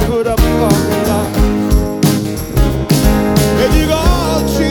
put up a parking lot. And you go, oh,